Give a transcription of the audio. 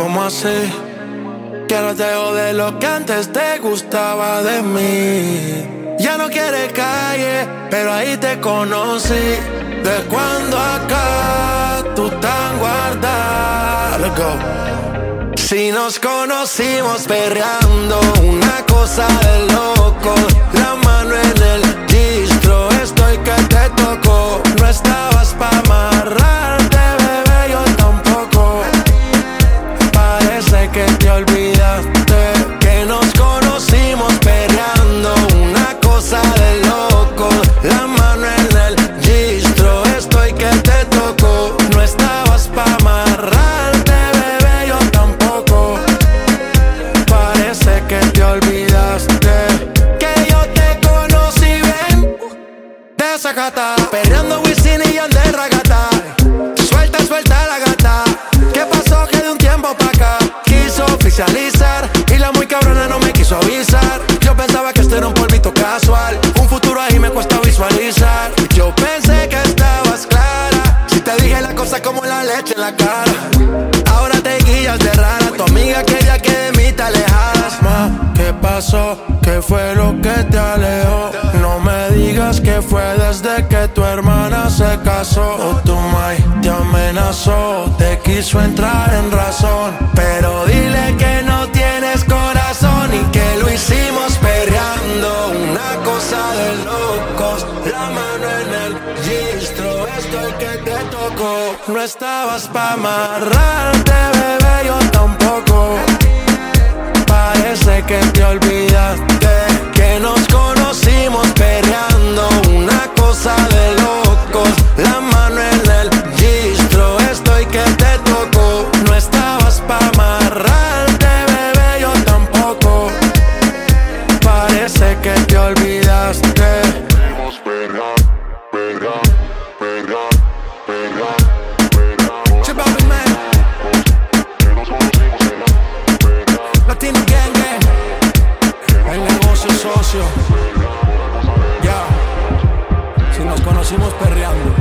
¿Cómo así? Que ahora te de lo que antes te gustaba de mí. Ya no quieres calle, pero ahí te conocí. De cuando acá tú tan guardada. Let's go. Si nos conocimos perreando, una cosa de loco. La mano en el distro, estoy que te toco. No estabas pa' amarrarte, bebé, yo tampoco. Parece que te olvidaste que nos conocimos perreando, una cosa de loco. La mano en el distro, estoy que te toco. No estabas pa' amarrarte, bebé, yo tampoco. Parece que te olvidaste que yo te conocí bien. Desacata, perreando Wisin y Yandel Ragata. Suelta, suelta la gata. ¿Qué pasó? Que de un tiempo pa' acá quiso oficializar y la muy cabrona no me quiso avisar. Yo pensaba que esto era un polvito casual, un futuro ahí me cuesta visualizar. Yo pensé que estabas clara, si te dije la cosa como la leche en la cara. Ahora te guías de rara, tu amiga quería que de mí te alejaras. Ma, ¿qué pasó? ¿Qué fue lo que te alejó? No me digas que fue desde que tu hermana se casó. O tu mai te amenazó, te quiso entrar en razón. Pero dile que no tienes corazón y que lo hicimos perreando, una cosa de locos. La mano en el registro, estoy que te tocó. No estabas pa' amarrarte, bebé, yo tampoco. Parece que te olvidaste que nos conocimos perreando, una cosa de locos. La mano en el registro, estoy que te toco. No estabas pa' amarrarte, bebé, yo tampoco. Parece que te olvidaste. Latino Gang Gang, el negocio socio. Ya, si nos conocimos perreando.